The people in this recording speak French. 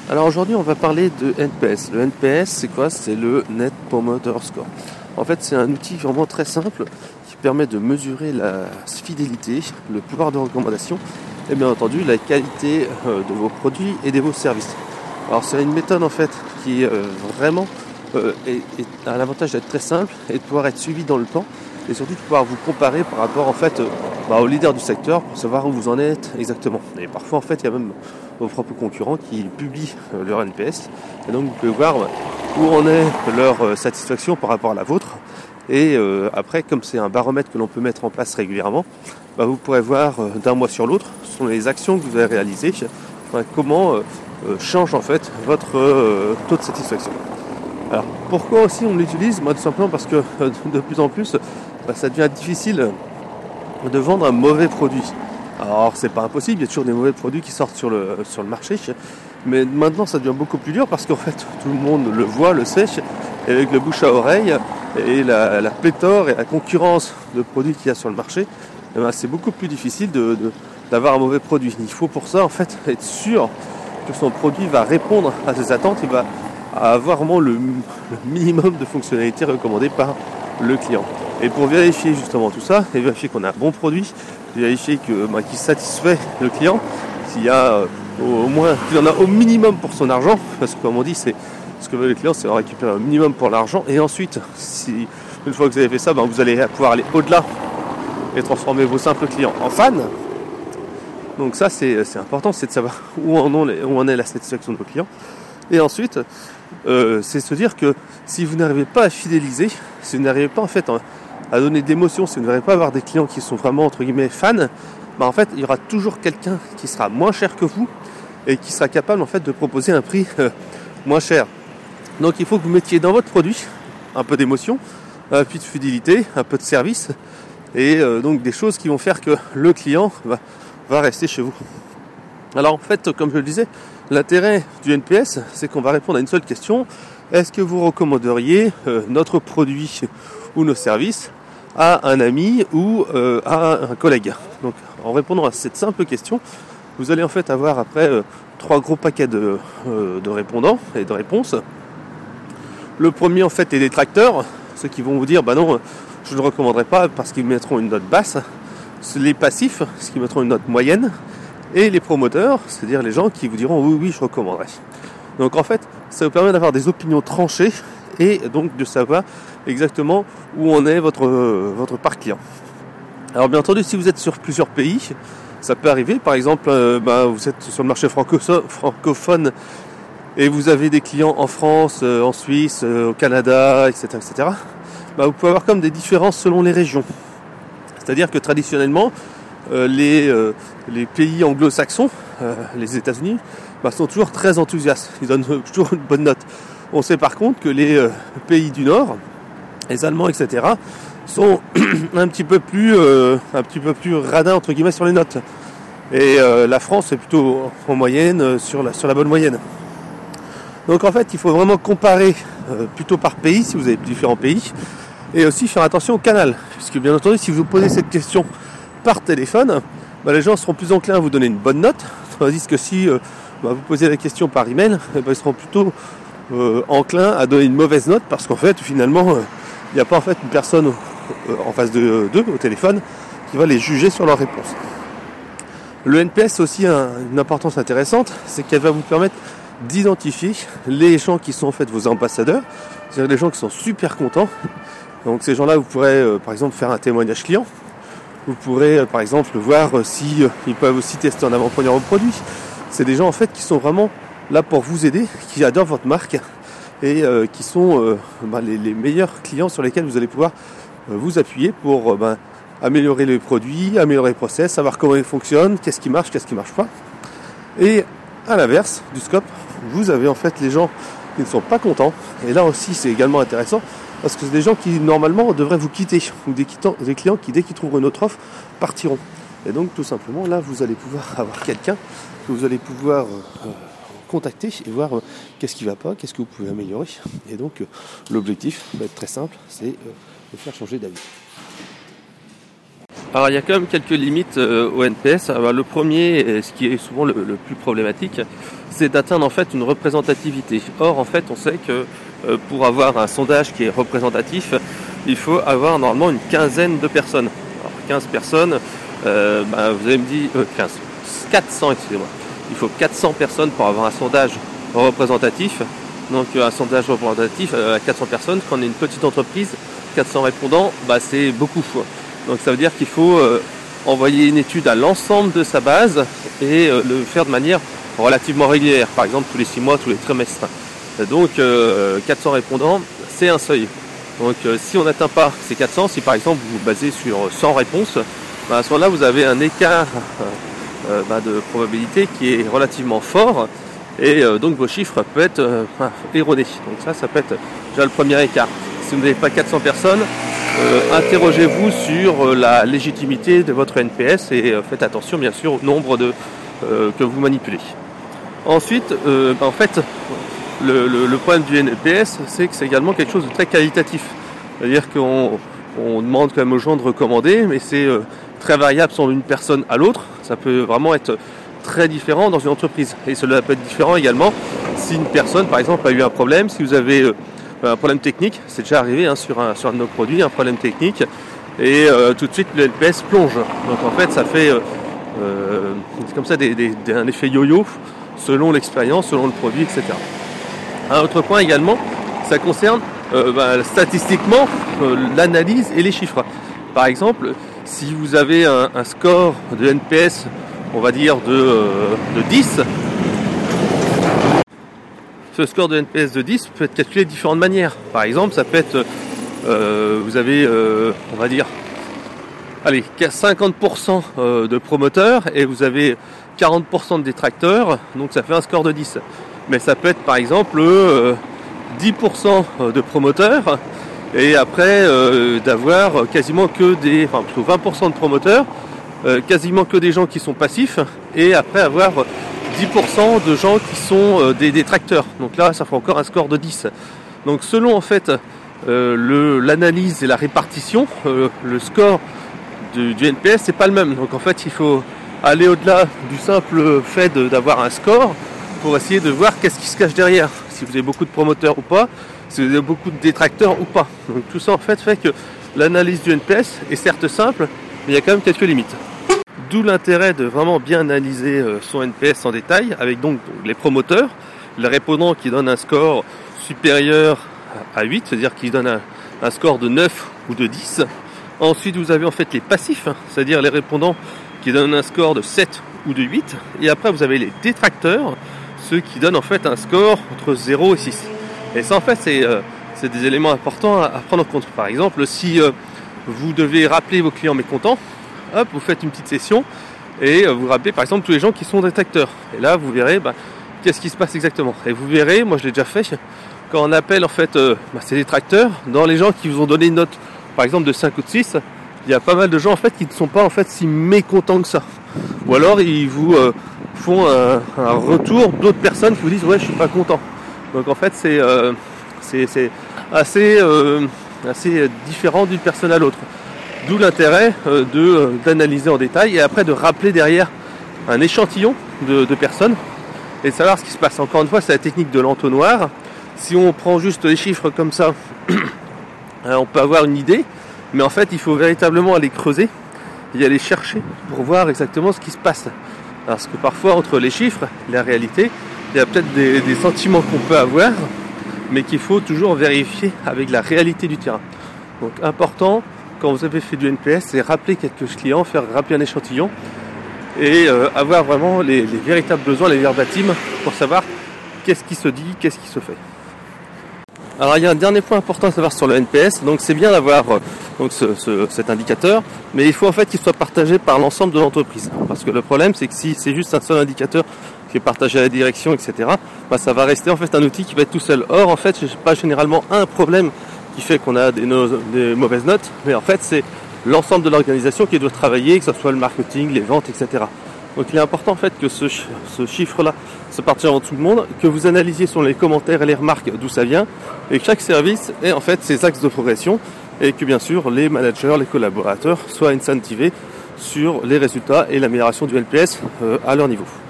Alors aujourd'hui, on va parler de NPS. Le NPS, c'est quoi? C'est le Net Promoter Score. En fait, c'est un outil vraiment très simple qui permet de mesurer la fidélité, le pouvoir de recommandation et bien entendu la qualité de vos produits et de vos services. Alors c'est une méthode en fait qui vraiment a l'avantage d'être très simple et de pouvoir être suivi dans le temps et surtout de pouvoir vous comparer par rapport en fait aux leaders du secteur pour savoir où vous en êtes exactement. Et parfois en fait il y a même vos propres concurrents qui publient leur NPS et donc vous pouvez voir où en est leur satisfaction par rapport à la vôtre. Et après, comme c'est un baromètre que l'on peut mettre en place régulièrement, vous pourrez voir d'un mois sur l'autre, ce sont les actions que vous avez réalisées, comment change en fait votre taux de satisfaction. Alors pourquoi aussi on l'utilise? Tout simplement parce que de plus en plus, ça devient difficile de vendre un mauvais produit. Alors c'est pas impossible, il y a toujours des mauvais produits qui sortent sur le marché, mais maintenant ça devient beaucoup plus dur parce qu'en fait tout le monde le voit, le sait, et avec le bouche à oreille et la pléthore et la concurrence de produits qu'il y a sur le marché, c'est beaucoup plus difficile d'avoir un mauvais produit. Il faut pour ça en fait être sûr que son produit va répondre à ses attentes, il va avoir vraiment le minimum de fonctionnalités recommandées par le client. Et pour vérifier justement tout ça, et vérifier qu'on a un bon produit, vérifier qu'il satisfait le client, qu'il y a qu'il en a au minimum pour son argent, parce que comme on dit, c'est ce que veut le client, c'est en récupérer un minimum pour l'argent, et ensuite, une fois que vous avez fait ça, vous allez pouvoir aller au-delà et transformer vos simples clients en fans. Donc ça c'est important, c'est de savoir où en est la satisfaction de vos clients. Et ensuite, c'est se dire que si vous n'arrivez pas à fidéliser, si vous n'arrivez pas en fait à donner d'émotion, si vous n'arrivez pas à avoir des clients qui sont vraiment entre guillemets fans, en fait il y aura toujours quelqu'un qui sera moins cher que vous et qui sera capable en fait de proposer un prix moins cher. Donc il faut que vous mettiez dans votre produit un peu d'émotion, un peu de fidélité, un peu de service et donc des choses qui vont faire que le client va rester chez vous. Alors en fait, comme je le disais, l'intérêt du NPS, c'est qu'on va répondre à une seule question. Est-ce que vous recommanderiez notre produit ou nos services à un ami ou à un collègue? Donc en répondant à cette simple question, vous allez en fait avoir après 3 gros paquets de répondants et de réponses. Le premier en fait est détracteur, ceux qui vont vous dire non, je ne le recommanderai pas parce qu'ils mettront une note basse. Les passifs, ceux qui mettront une note moyenne. Et les promoteurs, c'est-à-dire les gens qui vous diront oui, je recommanderais. Donc en fait, ça vous permet d'avoir des opinions tranchées et donc de savoir exactement où en est votre parc client. Alors bien entendu, si vous êtes sur plusieurs pays, ça peut arriver. Par exemple, vous êtes sur le marché francophone et vous avez des clients en France, en Suisse, au Canada, etc. Vous pouvez avoir comme des différences selon les régions. C'est-à-dire que traditionnellement, les pays anglo-saxons, les États-Unis, sont toujours très enthousiastes. Ils donnent toujours une bonne note. On sait par contre que les pays du Nord, les Allemands, etc., sont un petit peu plus radins entre guillemets sur les notes. Et la France est plutôt en moyenne sur la bonne moyenne. Donc en fait, il faut vraiment comparer plutôt par pays si vous avez différents pays, et aussi faire attention au canal, puisque bien entendu, si vous posez cette question par téléphone, les gens seront plus enclins à vous donner une bonne note, tandis que si vous posez la question par email, ils seront plutôt enclins à donner une mauvaise note, parce qu'en fait finalement il n'y a pas en fait une personne en face d'eux au téléphone qui va les juger sur leur réponse. Le NPS a aussi une importance intéressante, c'est qu'elle va vous permettre d'identifier les gens qui sont en fait vos ambassadeurs, c'est-à-dire les gens qui sont super contents. Donc ces gens-là, vous pourrez par exemple faire un témoignage client. Vous pourrez par exemple voir si ils peuvent aussi tester en avant-première vos produits. C'est des gens en fait qui sont vraiment là pour vous aider, qui adorent votre marque et qui sont les meilleurs clients sur lesquels vous allez pouvoir vous appuyer pour améliorer les produits, améliorer les process, savoir comment ils fonctionnent, qu'est-ce qui marche pas. Et à l'inverse du scope, vous avez en fait les gens qui ne sont pas contents. Et là aussi c'est également intéressant, parce que c'est des gens qui normalement devraient vous quitter, ou des clients qui dès qu'ils trouveront une autre offre partiront. Et donc tout simplement là vous allez pouvoir avoir quelqu'un que vous allez pouvoir contacter et voir qu'est-ce qui ne va pas, qu'est-ce que vous pouvez améliorer. Et donc l'objectif va être très simple, c'est de faire changer d'avis. Alors il y a quand même quelques limites au NPS. Alors, le premier, et ce qui est souvent le plus problématique, c'est d'atteindre en fait une représentativité. Or en fait on sait que pour avoir un sondage qui est représentatif, il faut avoir normalement une quinzaine de personnes. Alors 15 personnes, vous avez me dit 400, excusez-moi. Il faut 400 personnes pour avoir un sondage représentatif. Donc un sondage représentatif à 400 personnes, quand on est une petite entreprise, 400 répondants, c'est beaucoup. Donc ça veut dire qu'il faut envoyer une étude à l'ensemble de sa base et le faire de manière relativement régulière, par exemple tous les 6 mois, tous les trimestres. Donc 400 répondants, c'est un seuil. Donc si on n'atteint pas ces 400, si par exemple vous vous basez sur 100 réponses, à ce moment-là vous avez un écart de probabilité qui est relativement fort et donc vos chiffres peuvent être erronés. Donc ça peut être déjà le premier écart. Si vous n'avez pas 400 personnes, interrogez-vous sur la légitimité de votre NPS et faites attention bien sûr au nombre que vous manipulez. Ensuite, en fait, le problème du NPS, c'est que c'est également quelque chose de très qualitatif. C'est-à-dire qu'on demande quand même aux gens de recommander, mais c'est très variable selon une personne à l'autre. Ça peut vraiment être très différent dans une entreprise. Et cela peut être différent également si une personne, par exemple, a eu un problème, si vous avez un problème technique, c'est déjà arrivé sur un de nos produits, un problème technique, et tout de suite le NPS plonge. Donc en fait, ça fait c'est comme ça un effet yo-yo selon l'expérience, selon le produit, etc. Un autre point également, ça concerne statistiquement l'analyse et les chiffres. Par exemple, si vous avez un score de NPS, on va dire de 10, ce score de NPS de 10 peut être calculé de différentes manières. Par exemple, ça peut être, vous avez, on va dire, 50% de promoteurs et vous avez 40% de détracteurs, donc ça fait un score de 10. Mais ça peut être par exemple 10% de promoteurs et après d'avoir quasiment que plutôt 20% de promoteurs, quasiment que des gens qui sont passifs et après avoir 10% de gens qui sont des détracteurs. Donc là, ça fait encore un score de 10. Donc selon en fait l'analyse et la répartition, le score du NPS c'est pas le même. Donc en fait, il faut aller au-delà du simple fait d'avoir un score pour essayer de voir qu'est-ce qui se cache derrière. Si vous avez beaucoup de promoteurs ou pas, si vous avez beaucoup de détracteurs ou pas. Donc tout ça en fait que l'analyse du NPS est certes simple, mais il y a quand même quelques limites. D'où l'intérêt de vraiment bien analyser son NPS en détail, avec donc les promoteurs, les répondants qui donnent un score supérieur à 8, c'est-à-dire qui donnent un score de 9 ou de 10. Ensuite, vous avez en fait les passifs, c'est-à-dire les répondants qui donnent un score de 7 ou de 8. Et après, vous avez les détracteurs, ceux qui donnent en fait un score entre 0 et 6. Et ça, en fait, c'est des éléments importants à prendre en compte. Par exemple, si vous devez rappeler vos clients mécontents, hop, vous faites une petite session et vous rappelez par exemple tous les gens qui sont détracteurs. Et là, vous verrez qu'est-ce qui se passe exactement. Et vous verrez, moi je l'ai déjà fait, quand on appelle en fait ces détracteurs, dans les gens qui vous ont donné une note par exemple de 5 ou de 6, il y a pas mal de gens en fait qui ne sont pas en fait si mécontents que ça. Ou alors ils vous font un retour d'autres personnes qui vous disent ouais je suis pas content. Donc en fait c'est assez différent d'une personne à l'autre. D'où l'intérêt d'analyser en détail et après de rappeler derrière un échantillon de personnes et de savoir ce qui se passe. Encore une fois, c'est la technique de l'entonnoir. Si on prend juste les chiffres comme ça, on peut avoir une idée, mais en fait, il faut véritablement aller creuser et aller chercher pour voir exactement ce qui se passe. Parce que parfois, entre les chiffres et la réalité, il y a peut-être des sentiments qu'on peut avoir, mais qu'il faut toujours vérifier avec la réalité du terrain. Donc, important, quand vous avez fait du NPS, c'est rappeler quelques clients, faire rappeler un échantillon et avoir vraiment les véritables besoins, les verbatims pour savoir qu'est-ce qui se dit, qu'est-ce qui se fait. Alors il y a un dernier point important à savoir sur le NPS, donc c'est bien d'avoir cet indicateur, mais il faut en fait qu'il soit partagé par l'ensemble de l'entreprise. Parce que le problème c'est que si c'est juste un seul indicateur qui est partagé à la direction, etc., ça va rester en fait un outil qui va être tout seul. Or en fait, c'est pas généralement un problème qui fait qu'on a des mauvaises notes, mais en fait c'est l'ensemble de l'organisation qui doit travailler, que ce soit le marketing, les ventes, etc. Donc il est important en fait que ce chiffre-là se partage entre tout le monde, que vous analysiez sur les commentaires et les remarques d'où ça vient, et que chaque service ait en fait ses axes de progression, et que bien sûr les managers, les collaborateurs soient incentivés sur les résultats et l'amélioration du NPS à leur niveau.